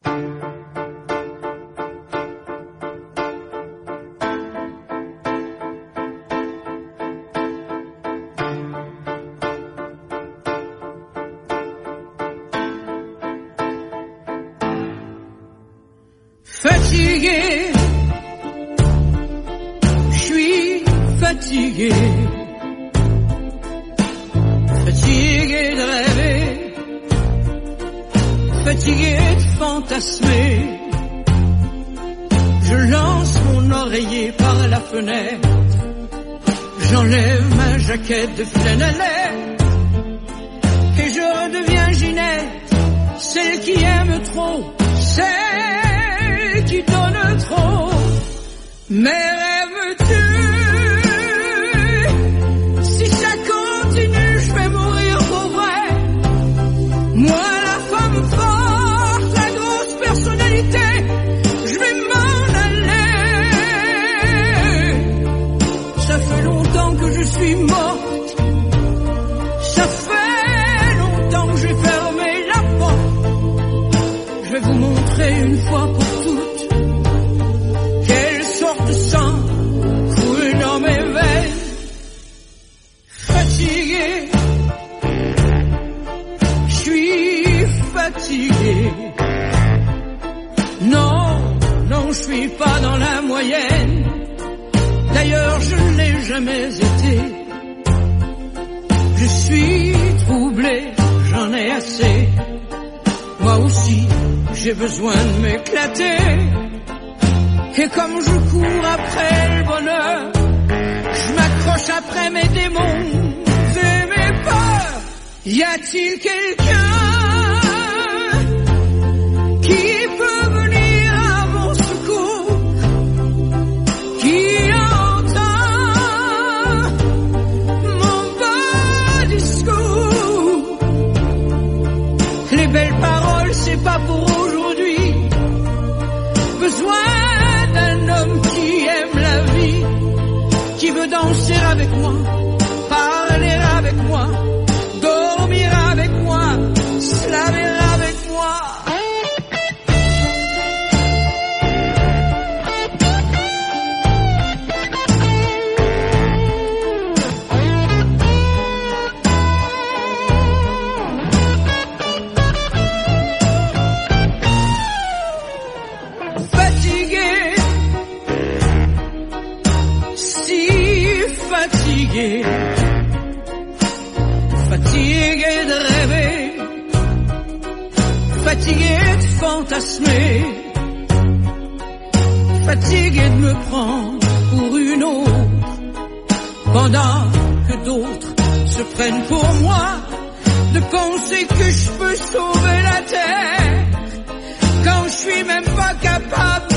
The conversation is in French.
Fatigué, je suis fatigué, fatigué de rêver, fatigué de fantasmer. Je lance mon oreiller par la fenêtre, j'enlève ma jaquette de flanellette et je redeviens Ginette, celle qui aime trop, celle qui donne trop. Mais rêves-tu, si ça continue, je vais mourir pour vrai. Moi, la femme forte, la grosse personnalité, je vais m'en aller. Ça fait longtemps que je suis morte, ça fait longtemps que j'ai fermé la porte. Je vais vous montrer une fois pour toutes quelle sorte de sang coule dans mes veines. Fatigué, je suis fatigué. Non, non, je suis pas dans la moyenne. D'ailleurs, je ne l'ai jamais été. Je suis troublé, j'en ai assez. Moi aussi, j'ai besoin de m'éclater. Et comme je cours après le bonheur, je m'accroche après mes démons et mes peurs. Y a-t-il quelqu'un qui peut venir à mon secours, qui entend mon beau discours? Les belles paroles, c'est pas pour aujourd'hui. Besoin d'un homme qui aime la vie, qui veut danser avec moi, parler avec moi, dormir avec moi, se laver avec moi. Fatigué, fatigué de rêver, fatigué de fantasmer, fatigué de me prendre pour une autre, pendant que d'autres se prennent pour moi, de penser que je peux sauver la terre, quand je suis même pas capable